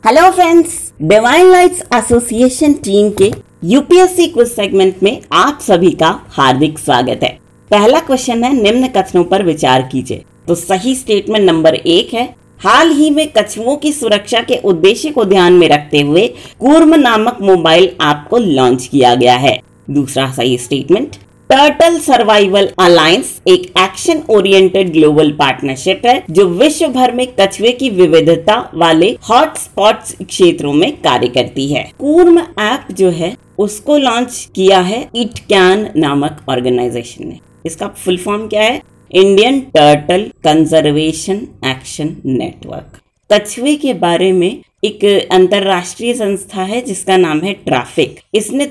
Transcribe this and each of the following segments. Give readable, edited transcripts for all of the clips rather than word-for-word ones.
Hello friends, divine lights association team के UPSC quiz segment में आप सभी का हार्दिक स्वागत है। पहला क्वेश्चन है, निम्न कथनों पर विचार कीजिए। तो सही स्टेटमेंट नंबर 1 है, हाल ही में कछुओं की सुरक्षा के उद्देश्य को ध्यान में रखते हुए कूर्म नामक मोबाइल ऐप को लॉन्च किया गया है। दूसरा सही स्टेटमेंट, टर्टल सर्वाइवल अलायंस एक एक्शन ओरिएंटेड ग्लोबल पार्टनरशिप है जो विश्व भर में कछुए की विविधता वाले हॉटस्पॉट क्षेत्रों में कार्य करती है। कूर्म ऐप जो है उसको लॉन्च किया है इट कैन नामक ऑर्गेनाइजेशन ने। इसका फुल फॉर्म क्या है? Indian turtle conservation action network. कछुए के बारे में एक अंतरराष्ट्रीय संस्था है जिसका नाम है ट्रैफिक। इसने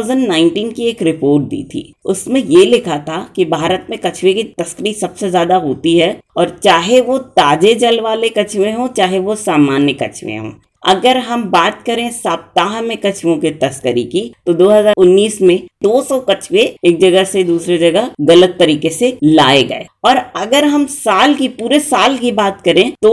2019 की एक रिपोर्ट दी थी। उसमें ये लिखा था कि भारत में कछुए की तस्करी सबसे ज्यादा होती है, और चाहे वो ताजे जल वाले कछुए हों चाहे वो सामान्य कछुए हों। अगर हम बात करें सप्ताह में कछुओं की तस्करी की, तो 2019 में 200 कछुए एक जगह से दूसरी जगह गलत तरीके से लाए गए। और अगर हम पूरे साल की बात करें तो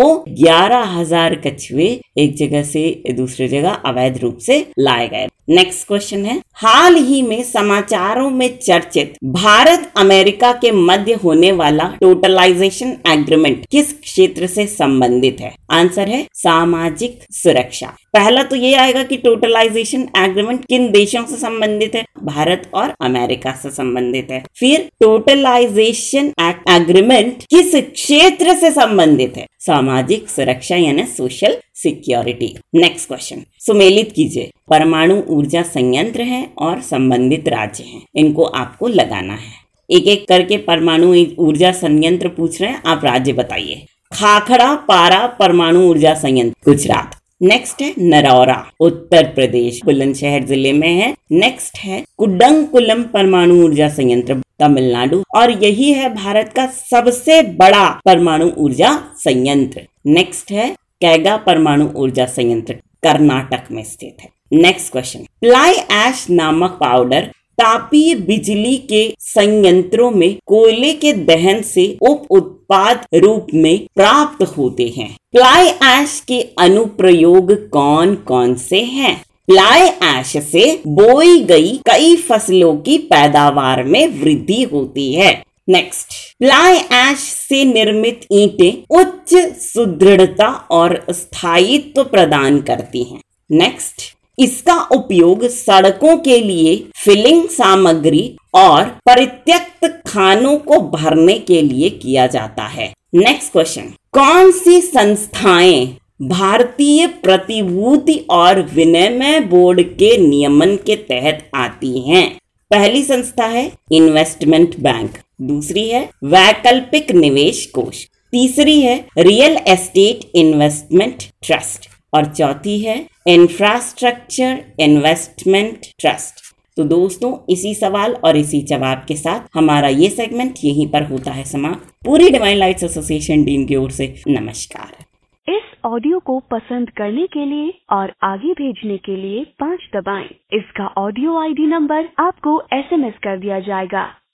11,000 कछुए एक जगह से दूसरी जगह अवैध रूप से लाए गए। नेक्स्ट क्वेश्चन है, हाल ही में समाचारों में चर्चित भारत अमेरिका के मध्य होने वाला टोटलाइजेशन एग्रीमेंट किस क्षेत्र से संबंधित है? आंसर है सामाजिक सुरक्षा। पहला तो ये आएगा कि टोटलाइजेशन एग्रीमेंट किन देशों से संबंधित है? भारत और अमेरिका से संबंधित है। फिर टोटलाइजेशन एग्रीमेंट किस क्षेत्र से संबंधित है? सामाजिक सुरक्षा यानी सोशल सिक्योरिटी। नेक्स्ट क्वेश्चन सुमेलित कीजिए। परमाणु ऊर्जा संयंत्र हैं और संबंधित राज्य हैं, इनको आपको लगाना है। एक एक करके परमाणु ऊर्जा संयंत्र पूछ रहे हैं, आप राज्य बताइए। खाखड़ा पारा परमाणु ऊर्जा संयंत्र गुजरात। नेक्स्ट है नरौरा उत्तर प्रदेश, बुलंदशहर जिले में है। नेक्स्ट है कुडंकुलम परमाणु ऊर्जा संयंत्र तमिलनाडु, और यही है भारत का सबसे बड़ा परमाणु ऊर्जा संयंत्र। नेक्स्ट है कैगा परमाणु ऊर्जा संयंत्र कर्नाटक में स्थित है। नेक्स्ट क्वेश्चन, फ्लाई ऐश नामक पाउडर तापीय बिजली के संयंत्रों में कोयले के दहन से उप उत्पाद रूप में प्राप्त होते हैं। फ्लाई ऐश के अनुप्रयोग कौन कौन से हैं? फ्लाई ऐश से बोई गई कई फसलों की पैदावार में वृद्धि होती है। नेक्स्ट, फ्लाई ऐश से निर्मित ईंटें उच्च सुदृढ़ता और स्थायित्व प्रदान करती हैं। नेक्स्ट, इसका उपयोग सड़कों के लिए फिलिंग सामग्री और परित्यक्त खानों को भरने के लिए किया जाता है। नेक्स्ट क्वेश्चन, कौन सी संस्थाएं भारतीय प्रतिभूति और विनिमय बोर्ड के नियमन के तहत आती हैं? पहली संस्था है इन्वेस्टमेंट बैंक, दूसरी है वैकल्पिक निवेश कोष, तीसरी है रियल एस्टेट इन्वेस्टमेंट ट्रस्ट, और चौथी है इंफ्रास्ट्रक्चर इन्वेस्टमेंट ट्रस्ट। तो दोस्तों, इसी सवाल और इसी जवाब के साथ हमारा ये सेगमेंट यहीं पर होता है समाप्त। पूरी डिवाइन लाइट्स एसोसिएशन टीम की ओर से नमस्कार। इस ऑडियो को पसंद करने के लिए और आगे भेजने के लिए 5 दबाएं। इसका ऑडियो ID नंबर आपको SMS कर दिया जाएगा।